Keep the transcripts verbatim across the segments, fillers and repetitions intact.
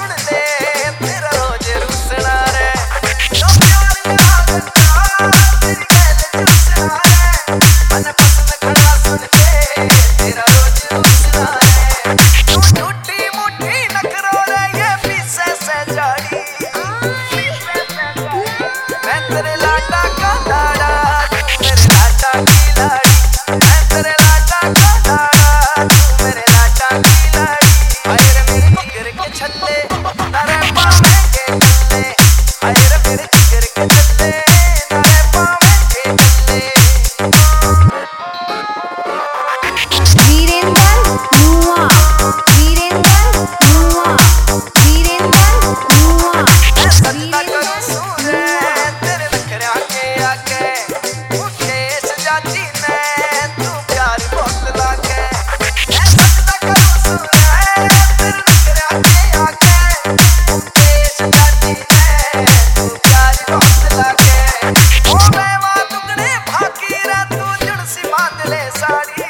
सुन ले तेरा रोज रुसना रे तो प्यार मेरा बच्चा तेरी गल चुसना रे मन पसंद खड़ा सुन ले तेरा रोज रुसना रे तू झूठी मूठी नखरो रे ये पीछे से जाड़ी मैं तेरे लाडा का लाड़ा तू मेरे लाडा की लाड़ी मैं तेरे लाडा का लाड़ा तू मेरे लाडा की लाड़ी हाय रे मेरे जिगर के छल्ले तारे पावे के छल्ले हाय रे मेरे जिगर के छल्ले तारे पावे के छल्ले वीरेंद्र नुआ वीरेंद्र नुआ वीरेंद्र नुआ सत्ता करूं सुने तेरे नखरे के आके मुझे सजाती ने तू प्यार बहुत लागे मैं सत्ता करूं सुने तेरे नखरे के आके मुझे सजाती ने तू प्यार बहुत लागे ओ मैं वा टुकड़े भागी रे तू जुड़सी बांध ले साड़ी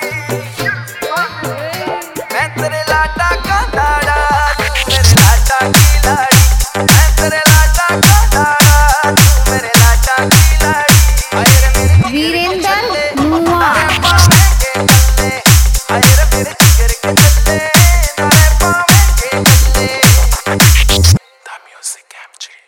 मैं तेरे लाडा का लाड़ा तू मेरे लाडा की लाड़ी